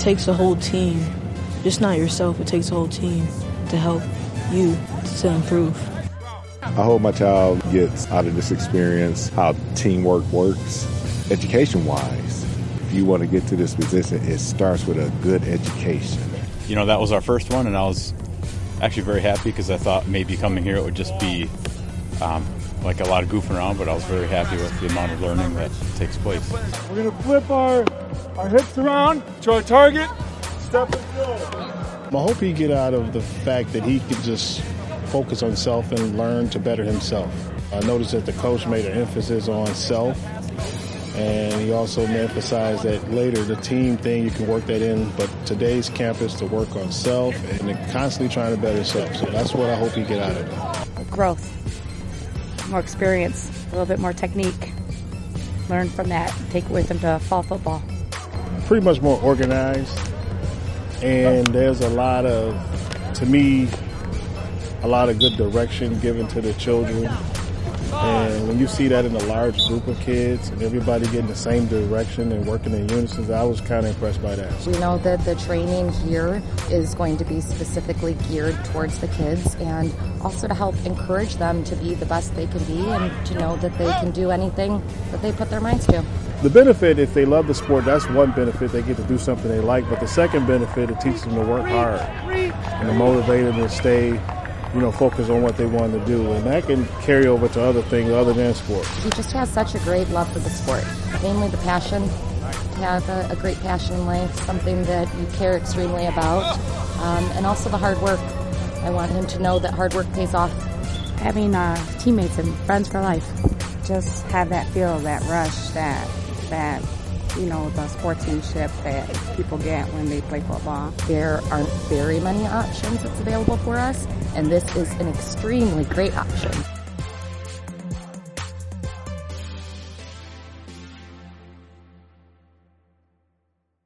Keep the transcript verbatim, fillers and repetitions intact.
takes a whole team, just not yourself, it takes a whole team to help you to improve. I hope my child gets out of this experience how teamwork works. Education-wise, if you want to get to this position, it starts with a good education. You know, that was our first one, and I was actually very happy because I thought maybe coming here it would just be um, like a lot of goofing around, but I was very happy with the amount of learning that takes place. We're going to flip our, our hips around to our target, step and go. I hope he get out of the fact that he could just focus on self and learn to better himself. I noticed that the coach made an emphasis on self, and he also emphasized that later the team thing, you can work that in, but today's camp is to work on self and then constantly trying to better yourself. So that's what I hope he get out of it. Growth, more experience, a little bit more technique. Learn from that, take it with him to fall football. Pretty much more organized, and there's a lot of, to me, a lot of good direction given to the children. And when you see that in a large group of kids and everybody getting the same direction and working in unison, I was kind of impressed by that. We know that the training here is going to be specifically geared towards the kids and also to help encourage them to be the best they can be and to know that they can do anything that they put their minds to. The benefit, if they love the sport, that's one benefit. They get to do something they like. But the second benefit, it teaches them to work hard and to motivate them to stay, you know, focus on what they want to do. And that can carry over to other things other than sports. He just has such a great love for the sport, mainly the passion, to have a, a great passion in life, something that you care extremely about, um, and also the hard work. I want him to know that hard work pays off. Having uh, teammates and friends for life. Just have that feel, that rush, that, that, you know, the sportsmanship that people get when they play football. There aren't very many options that's available for us, and this is an extremely great option.